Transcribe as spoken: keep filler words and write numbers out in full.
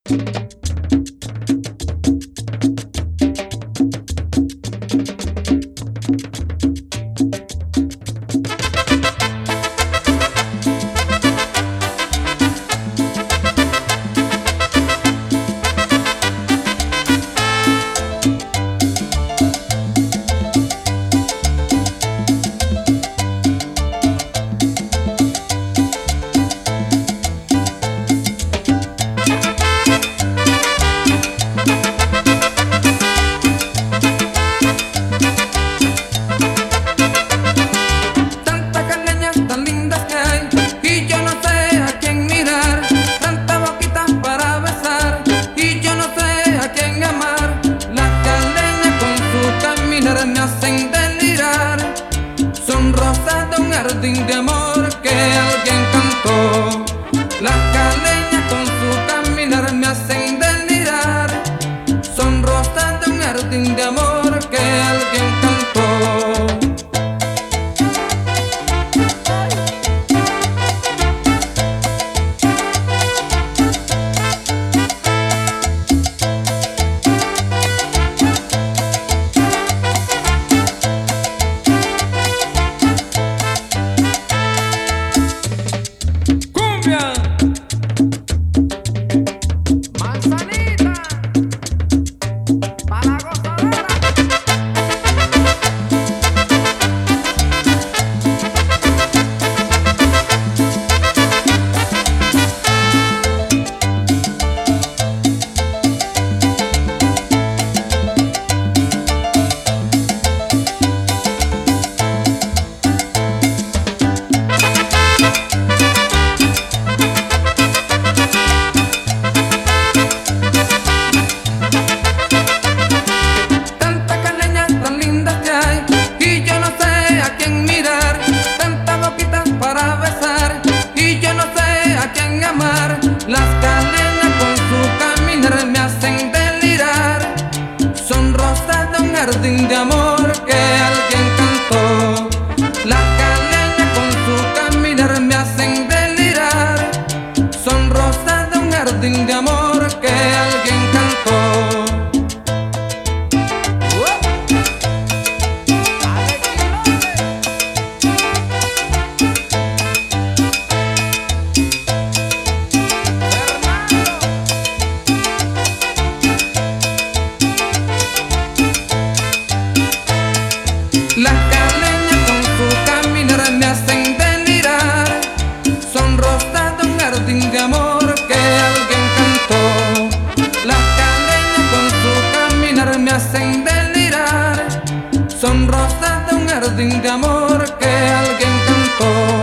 jardín de amor que alguien cantó. Las caleñas con su caminar me hacen delirar. Son rosas de un jardín de amor que alguien cantó. Las caleñas con su caminar me hacen delirar. Son rosas de un jardín de amor que alguien cantó. Las caleñas con su caminar me hacen delirar. Son rosas de un jardín de amor que alguien cantó. Las caleñas con su caminar me hacen delirar. Son rosas de un jardín de amor que alguien cantó. Las caleñas con su caminar me hacen delirar. Son rosas de un jardín de amor que alguien cantó.